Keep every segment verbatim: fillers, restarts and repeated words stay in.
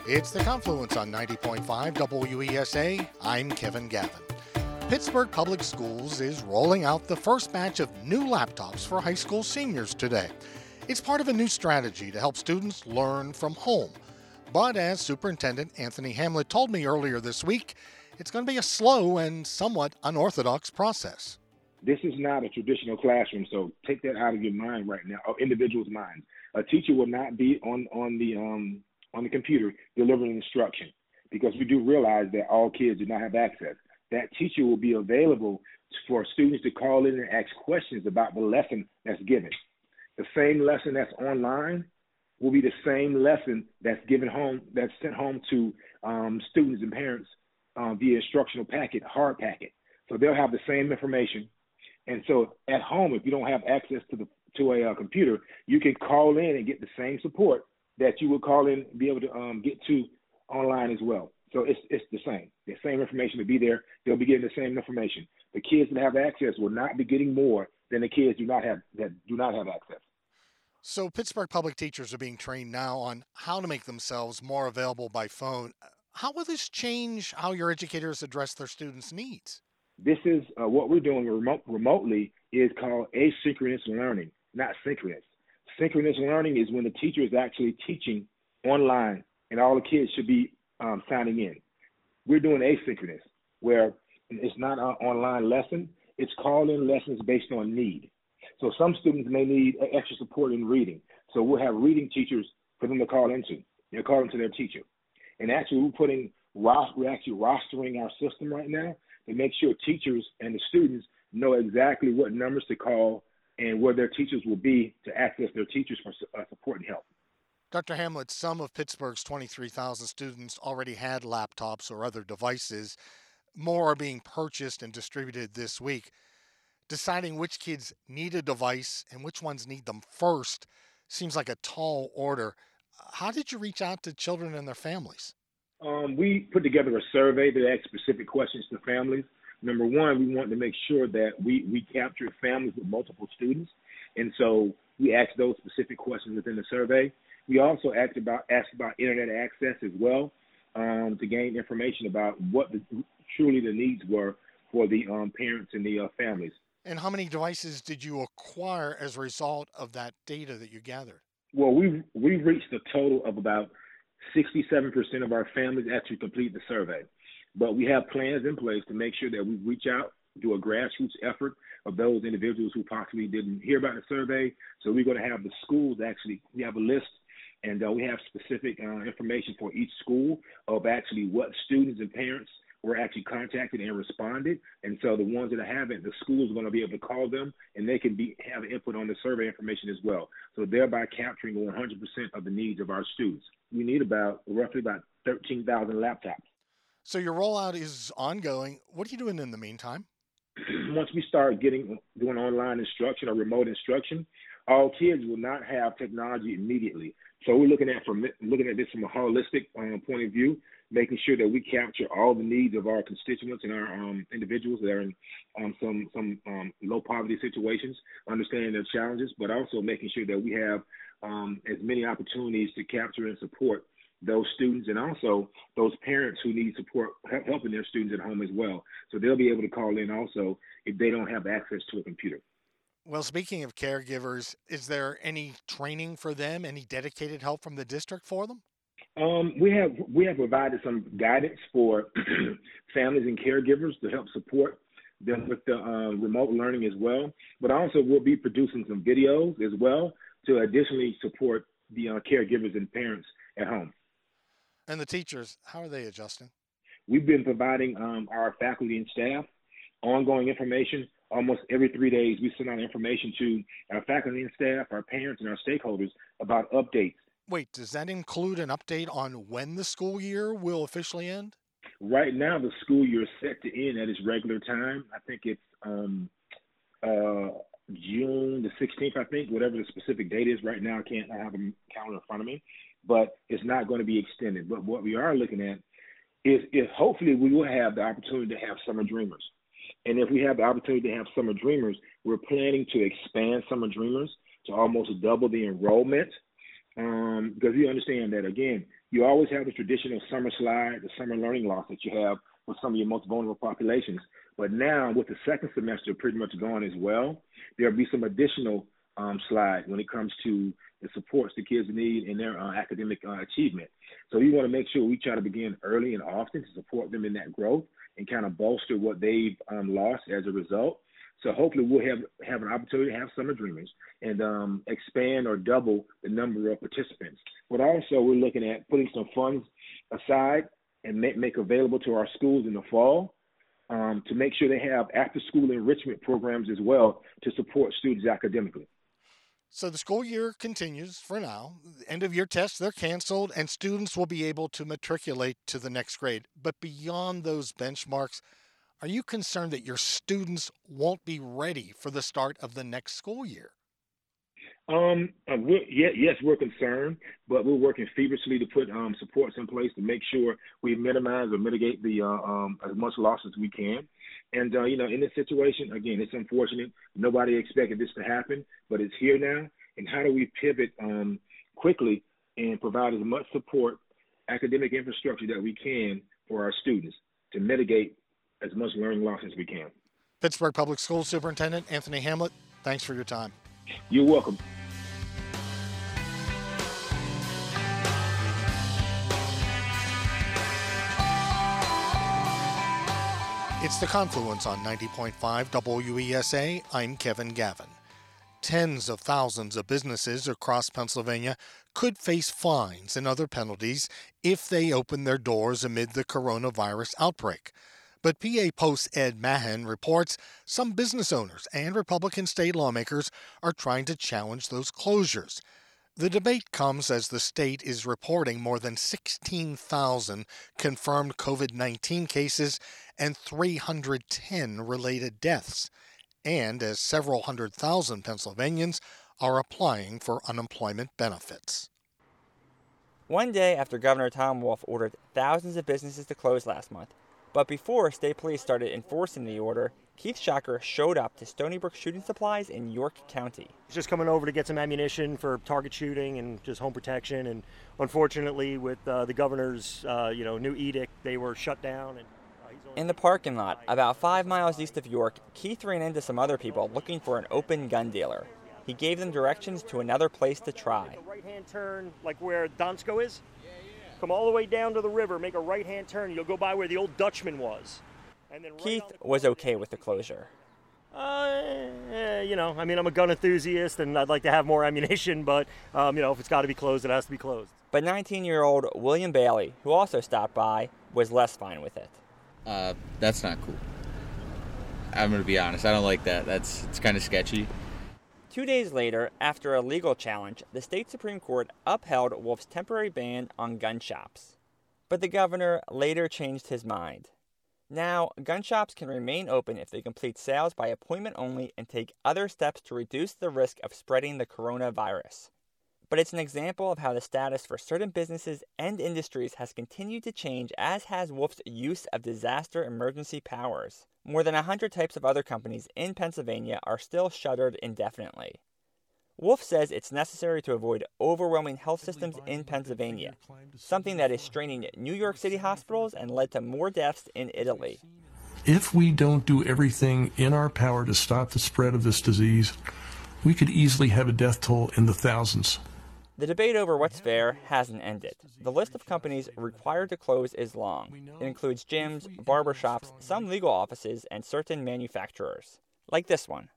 It's The Confluence on ninety point five W E S A. I'm Kevin Gavin. Pittsburgh Public Schools is rolling out the first batch of new laptops for high school seniors today. It's part of a new strategy to help students learn from home. But as Superintendent Anthony Hamlet told me earlier this week, it's going to be a slow and somewhat unorthodox process. This is not a traditional classroom, so take that out of your mind right now, or individuals' minds. A teacher will not be on, on the um, on the computer delivering instruction, because we do realize that all kids do not have access. That teacher will be available for students to call in and ask questions about the lesson that's given. The same lesson that's online will be the same lesson that's given home, that's sent home to um, students and parents uh, via instructional packet, hard packet. So they'll have the same information. And so at home, if you don't have access to the to a uh, computer, you can call in and get the same support that you would call in, be able to um, get to online as well. So it's it's the same. The same information will be there. They'll be getting the same information. The kids that have access will not be getting more than the kids do not have that do not have access. So Pittsburgh public teachers are being trained now on how to make themselves more available by phone. How will this change how your educators address their students' needs? This is uh, what we're doing remote, remotely is called asynchronous learning, not synchronous. Synchronous learning is when the teacher is actually teaching online and all the kids should be um, signing in. We're doing asynchronous, where it's not an online lesson. It's call-in lessons based on need. So some students may need extra support in reading. So we'll have reading teachers for them to call into. They'll call into their teacher. And actually, we're putting we're actually rostering our system right now to make sure teachers and the students know exactly what numbers to call and where their teachers will be to access their teachers for uh, support and help. Doctor Hamlet, some of Pittsburgh's twenty-three thousand students already had laptops or other devices. More are being purchased and distributed this week. Deciding which kids need a device and which ones need them first seems like a tall order. How did you reach out to children and their families? Um, we put together a survey that asked specific questions to families. Number one, we wanted to make sure that we, we captured families with multiple students. And so we asked those specific questions within the survey. We also asked about, asked about internet access as well um, to gain information about what the, truly the needs were for the um, parents and the uh, families. And how many devices did you acquire as a result of that data that you gathered? Well, we've, we've reached a total of about sixty-seven percent of our families actually complete the survey. But we have plans in place to make sure that we reach out, do a grassroots effort of those individuals who possibly didn't hear about the survey. So we're going to have the schools actually, we have a list, and uh, we have specific uh, information for each school of actually what students and parents were actually contacted and responded. And so the ones that haven't, the schools are going to be able to call them, and they can be have input on the survey information as well. So thereby capturing one hundred percent of the needs of our students. We need about roughly about thirteen thousand laptops. So your rollout is ongoing. What are you doing in the meantime? Once we start getting doing online instruction or remote instruction, all kids will not have technology immediately. So we're looking at from looking at this from a holistic um, point of view, making sure that we capture all the needs of our constituents and our um, individuals that are in um, some some um, low poverty situations, understanding their challenges, but also making sure that we have um, as many opportunities to capture and support those students and also those parents who need support helping their students at home as well. So they'll be able to call in also if they don't have access to a computer. Well, speaking of caregivers, is there any training for them, any dedicated help from the district for them? Um, we have we have provided some guidance for families and caregivers to help support them with the uh, remote learning as well. But also we'll be producing some videos as well to additionally support the uh, caregivers and parents at home. And the teachers, how are they adjusting? We've been providing um, our faculty and staff ongoing information. Almost every three days, we send out information to our faculty and staff, our parents, and our stakeholders about updates. Wait, does that include an update on when the school year will officially end? Right now, the school year is set to end at its regular time. I think it's um, uh, June the sixteenth, I think, whatever the specific date is. Right now, I can't I have a calendar in front of me, but it's not going to be extended. But what we are looking at is, is hopefully we will have the opportunity to have summer dreamers. And if we have the opportunity to have summer dreamers, we're planning to expand summer dreamers to almost double the enrollment um, because we understand that, again, you always have the traditional summer slide, the summer learning loss that you have with some of your most vulnerable populations. But now, with the second semester pretty much gone as well, there'll be some additional um, slide when it comes to the supports the kids need in their uh, academic uh, achievement. So we want to make sure we try to begin early and often to support them in that growth and kind of bolster what they've um, lost as a result. So hopefully we'll have, have an opportunity to have summer dreamers and um, expand or double the number of participants. But also we're looking at putting some funds aside and make, make available to our schools in the fall um, to make sure they have after-school enrichment programs as well to support students academically. So the school year continues for now. End of year tests, they're canceled, and students will be able to matriculate to the next grade. But beyond those benchmarks, are you concerned that your students won't be ready for the start of the next school year? Um, uh, we're, yeah, yes, we're concerned, but we're working feverishly to put um, supports in place to make sure we minimize or mitigate the uh, um, as much loss as we can. And, uh, you know, in this situation, again, it's unfortunate. Nobody expected this to happen, but it's here now. And how do we pivot um, quickly and provide as much support, academic infrastructure that we can for our students to mitigate as much learning loss as we can? Pittsburgh Public Schools Superintendent Anthony Hamlet, thanks for your time. You're welcome. It's The Confluence on ninety point five W E S A. I'm Kevin Gavin. Tens of thousands of businesses across Pennsylvania could face fines and other penalties if they open their doors amid the coronavirus outbreak. But P A Post's Ed Mahan reports some business owners and Republican state lawmakers are trying to challenge those closures. The debate comes as the state is reporting more than sixteen thousand confirmed COVID nineteen cases and three hundred ten related deaths, and as several hundred thousand Pennsylvanians are applying for unemployment benefits. One day after Governor Tom Wolf ordered thousands of businesses to close last month, but before state police started enforcing the order, Keith Shocker showed up to Stony Brook Shooting Supplies in York County. He's just coming over to get some ammunition for target shooting and just home protection. And unfortunately, with uh, the governor's uh, you know new edict, they were shut down. And, uh, he's only... In the parking lot, about five miles east of York, Keith ran into some other people looking for an open gun dealer. He gave them directions to another place to try. Make a right-hand turn, like where Donsko is. Come all the way down to the river, make a right-hand turn. You'll go by where the old Dutchman was. And then right Keith the was okay with the closure. Uh, eh, you know, I mean, I'm a gun enthusiast, and I'd like to have more ammunition, but, um, you know, if it's got to be closed, it has to be closed. But nineteen-year-old William Bailey, who also stopped by, was less fine with it. Uh, that's not cool. I'm going to be honest. I don't like that. That's it's kind of sketchy. Two days later, after a legal challenge, the state Supreme Court upheld Wolf's temporary ban on gun shops. But the governor later changed his mind. Now, gun shops can remain open if they complete sales by appointment only and take other steps to reduce the risk of spreading the coronavirus. But it's an example of how the status for certain businesses and industries has continued to change, as has Wolf's use of disaster emergency powers. More than one hundred types of other companies in Pennsylvania are still shuttered indefinitely. Wolf says it's necessary to avoid overwhelming health systems in Pennsylvania, something that is straining New York City hospitals and led to more deaths in Italy. If we don't do everything in our power to stop the spread of this disease, we could easily have a death toll in the thousands. The debate over what's fair hasn't ended. The list of companies required to close is long. It includes gyms, barbershops, some legal offices, and certain manufacturers. Like this one.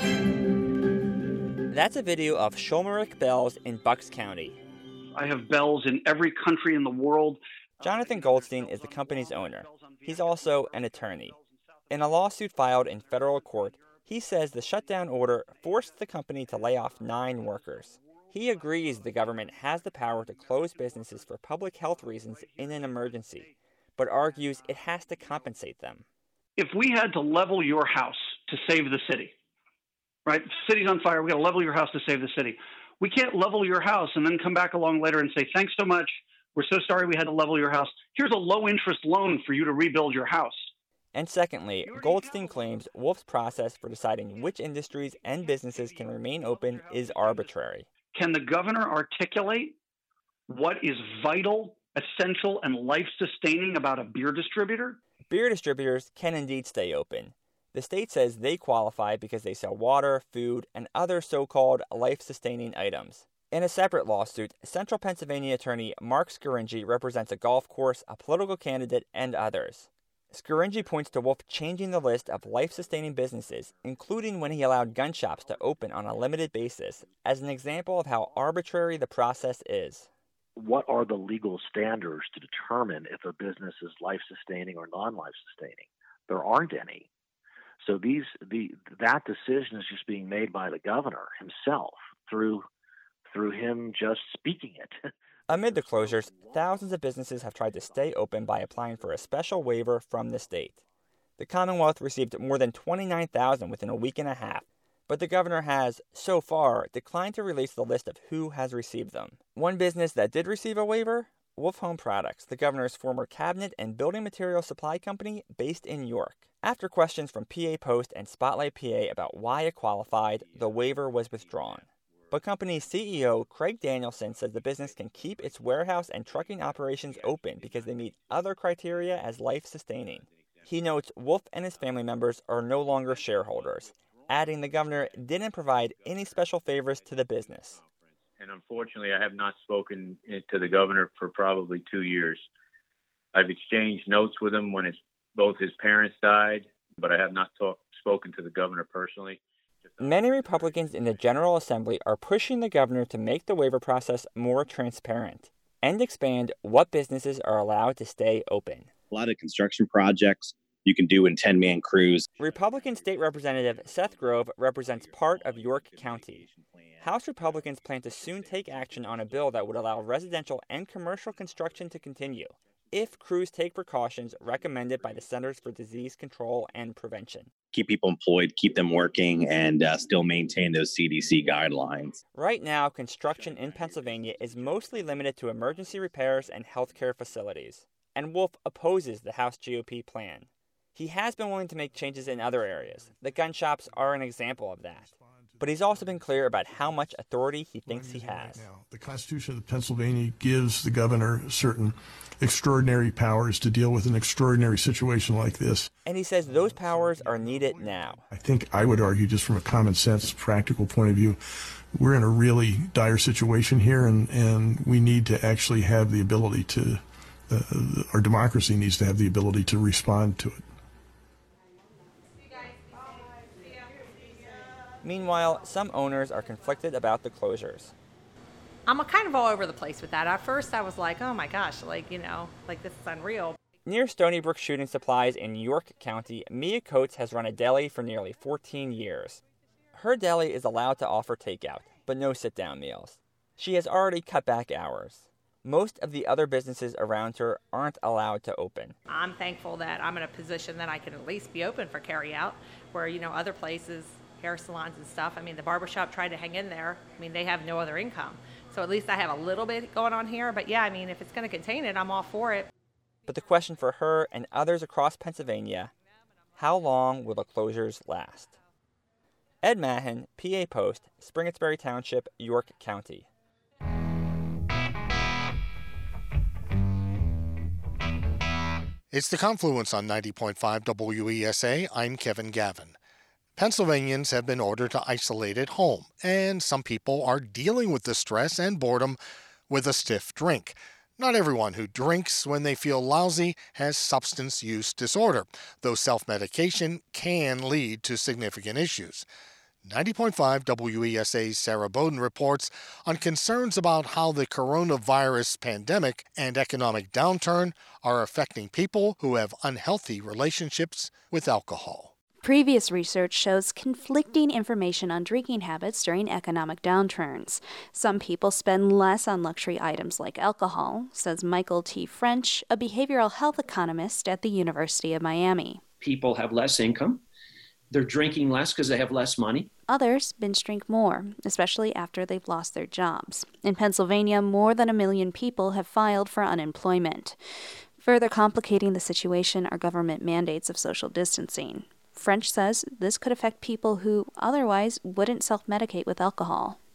That's a video of Schulmerich Bells in Bucks County. I have bells in every country in the world. Jonathan Goldstein is the company's owner. He's also an attorney. In a lawsuit filed in federal court, he says the shutdown order forced the company to lay off nine workers. He agrees the government has the power to close businesses for public health reasons in an emergency, but argues it has to compensate them. If we had to level your house to save the city, right? The city's on fire, we got to level your house to save the city. We can't level your house and then come back along later and say, thanks so much, we're so sorry we had to level your house. Here's a low-interest loan for you to rebuild your house. And secondly, Goldstein claims Wolf's process for deciding which industries and businesses can remain open is arbitrary. Can the governor articulate what is vital, essential, and life-sustaining about a beer distributor? Beer distributors can indeed stay open. The state says they qualify because they sell water, food, and other so-called life-sustaining items. In a separate lawsuit, Central Pennsylvania attorney Mark Scaringi represents a golf course, a political candidate, and others. Scaringi points to Wolf changing the list of life-sustaining businesses, including when he allowed gun shops to open on a limited basis, as an example of how arbitrary the process is. What are the legal standards to determine if a business is life-sustaining or non-life-sustaining? There aren't any. So these the that decision is just being made by the governor himself through through him just speaking it. Amid the closures, thousands of businesses have tried to stay open by applying for a special waiver from the state. The Commonwealth received more than twenty-nine thousand within a week and a half, but the governor has, so far, declined to release the list of who has received them. One business that did receive a waiver? Wolf Home Products, the governor's former cabinet and building material supply company based in York. After questions from P A Post and Spotlight P A about why it qualified, the waiver was withdrawn. But company's C E O Craig Danielson says the business can keep its warehouse and trucking operations open because they meet other criteria as life-sustaining. He notes Wolf and his family members are no longer shareholders, adding the governor didn't provide any special favors to the business. And unfortunately, I have not spoken to the governor for probably two years. I've exchanged notes with him when his, both his parents died, but I have not talk, spoken to the governor personally. Many Republicans in the General Assembly are pushing the governor to make the waiver process more transparent and expand what businesses are allowed to stay open. A lot of construction projects you can do in ten-man crews. Republican State Representative Seth Grove represents part of York County. House Republicans plan to soon take action on a bill that would allow residential and commercial construction to continue if crews take precautions recommended by the Centers for Disease Control and Prevention. Keep people employed, keep them working, and uh, still maintain those C D C guidelines. Right now, construction in Pennsylvania is mostly limited to emergency repairs and healthcare facilities, and Wolf opposes the House G O P plan. He has been willing to make changes in other areas. The gun shops are an example of that. But he's also been clear about how much authority he thinks he has. The Constitution of Pennsylvania gives the governor certain extraordinary powers to deal with an extraordinary situation like this. And he says those powers are needed now. I think I would argue, just from a common sense, practical point of view, we're in a really dire situation here, and, and we need to actually have the ability to, uh, our democracy needs to have the ability to respond to it. Meanwhile, some owners are conflicted about the closures. I'm kind of all over the place with that. At first, I was like, oh my gosh, like, you know, like this is unreal. Near Stony Brook Shooting Supplies in York County, Mia Coates has run a deli for nearly fourteen years. Her deli is allowed to offer takeout, but no sit-down meals. She has already cut back hours. Most of the other businesses around her aren't allowed to open. I'm thankful that I'm in a position that I can at least be open for carry-out, where, you know, other places, hair salons and stuff. I mean, the barbershop tried to hang in there. I mean, they have no other income. So at least I have a little bit going on here. But yeah, I mean, if it's going to contain it, I'm all for it. But the question for her and others across Pennsylvania, how long will the closures last? Ed Mahan, P A Post, Springettsbury Township, York County. It's The Confluence on ninety point five W E S A. I'm Kevin Gavin. Pennsylvanians have been ordered to isolate at home, and some people are dealing with the stress and boredom with a stiff drink. Not everyone who drinks when they feel lousy has substance use disorder, though self-medication can lead to significant issues. ninety point five W E S A's Sarah Bowden reports on concerns about how the coronavirus pandemic and economic downturn are affecting people who have unhealthy relationships with alcohol. Previous research shows conflicting information on drinking habits during economic downturns. Some people spend less on luxury items like alcohol, says Michael T. French, a behavioral health economist at the University of Miami. People have less income. They're drinking less because they have less money. Others binge drink more, especially after they've lost their jobs. In Pennsylvania, more than a million people have filed for unemployment. Further complicating the situation are government mandates of social distancing. French says this could affect people who otherwise wouldn't self-medicate with alcohol.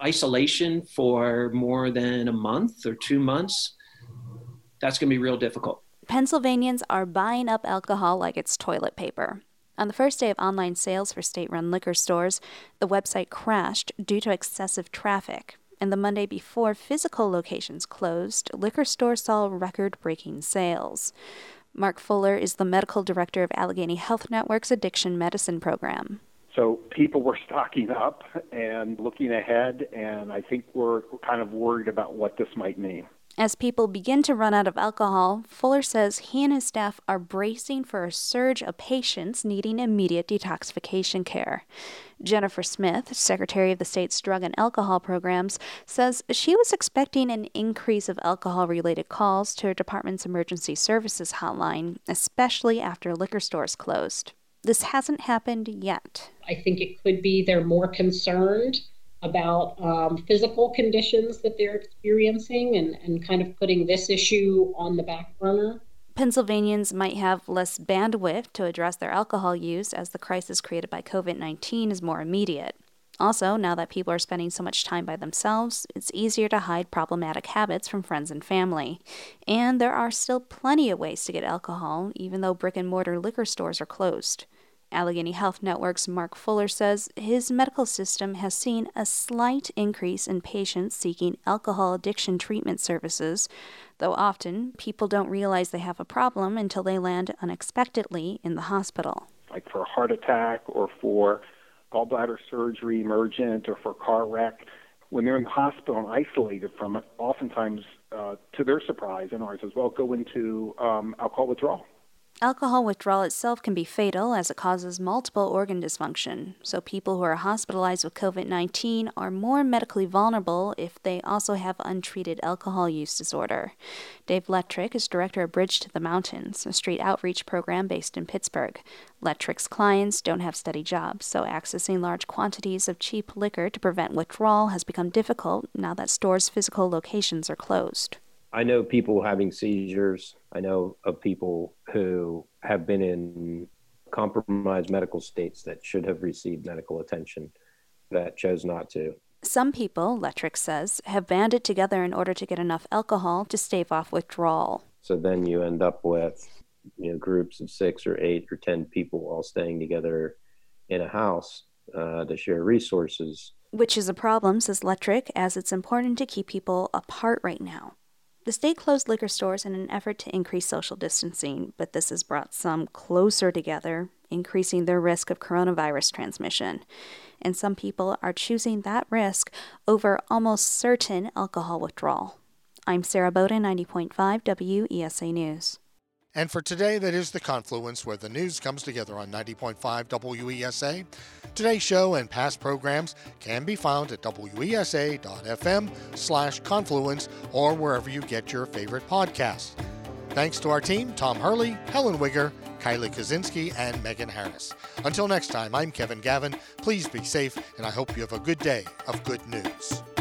isolation for more than a month or two months, that's going to be real difficult. Pennsylvanians are buying up alcohol like it's toilet paper. On the first day of online sales for state-run liquor stores, the website crashed due to excessive traffic. And the Monday before physical locations closed, liquor stores saw record-breaking sales. Mark Fuller is the medical director of Allegheny Health Network's addiction medicine program. So people were stocking up and looking ahead, and I think we're kind of worried about what this might mean. As people begin to run out of alcohol, Fuller says he and his staff are bracing for a surge of patients needing immediate detoxification care. Jennifer Smith, secretary of the state's drug and alcohol programs, says she was expecting an increase of alcohol-related calls to her department's emergency services hotline, especially after liquor stores closed. This hasn't happened yet. I think it could be they're more concerned about um, physical conditions that they're experiencing and, and kind of putting this issue on the back burner. Pennsylvanians might have less bandwidth to address their alcohol use as the crisis created by covid nineteen is more immediate. Also, now that people are spending so much time by themselves, it's easier to hide problematic habits from friends and family. And there are still plenty of ways to get alcohol, even though brick-and-mortar liquor stores are closed. Allegheny Health Network's Mark Fuller says his medical system has seen a slight increase in patients seeking alcohol addiction treatment services, though often people don't realize they have a problem until they land unexpectedly in the hospital. Like for a heart attack or for gallbladder surgery emergent or for a car wreck, when they're in the hospital and isolated from it, oftentimes, uh, to their surprise and ours as well, go into um, alcohol withdrawal. Alcohol withdrawal itself can be fatal as it causes multiple organ dysfunction, so people who are hospitalized with covid nineteen are more medically vulnerable if they also have untreated alcohol use disorder. Dave Lettrick is director of Bridge to the Mountains, a street outreach program based in Pittsburgh. Lettrick's clients don't have steady jobs, so accessing large quantities of cheap liquor to prevent withdrawal has become difficult now that stores' physical locations are closed. I know people having seizures. I know of people who have been in compromised medical states that should have received medical attention that chose not to. Some people, Lettrick says, have banded together in order to get enough alcohol to stave off withdrawal. So then you end up with, you know, groups of six or eight or ten people all staying together in a house uh, to share resources. Which is a problem, says Lettrick, as it's important to keep people apart right now. The state closed liquor stores in an effort to increase social distancing, but this has brought some closer together, increasing their risk of coronavirus transmission. And some people are choosing that risk over almost certain alcohol withdrawal. I'm Sarah Bowden, ninety point five W E S A News. And for today, that is The Confluence, where the news comes together on ninety point five W E S A. Today's show and past programs can be found at W E S A dot F M slash confluence or wherever you get your favorite podcasts. Thanks to our team, Tom Hurley, Helen Wigger, Kylie Kaczynski, and Megan Harris. Until next time, I'm Kevin Gavin. Please be safe, and I hope you have a good day of good news.